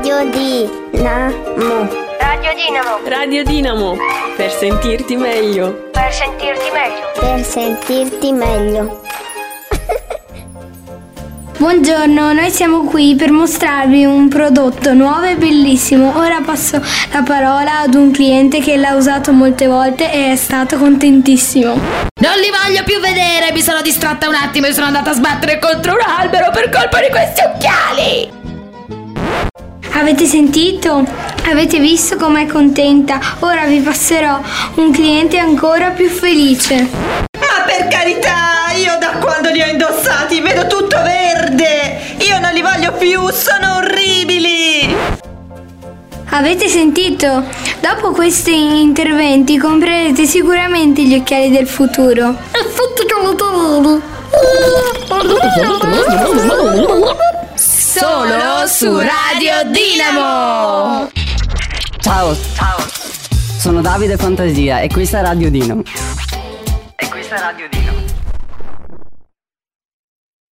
Radio Dinamo. Radio Dinamo. Radio Dinamo. Per sentirti meglio. Per sentirti meglio. Per sentirti meglio. Buongiorno, noi siamo qui per mostrarvi un prodotto nuovo e bellissimo. Ora passo la parola ad un cliente che l'ha usato molte volte e è stato contentissimo. Non li voglio più vedere, mi sono distratta un attimo e sono andata a sbattere contro un albero per colpa di questi occhiali. Avete sentito? Avete visto com'è contenta? Ora vi passerò un cliente ancora più felice. Ma per carità, io da quando li ho indossati vedo tutto verde. Io non li voglio più, sono orribili. Avete sentito? Dopo questi interventi comprerete sicuramente gli occhiali del futuro. Solo su Radio Dinamo. Ciao, sono Davide Fantasia e questa è Radio Dinamo.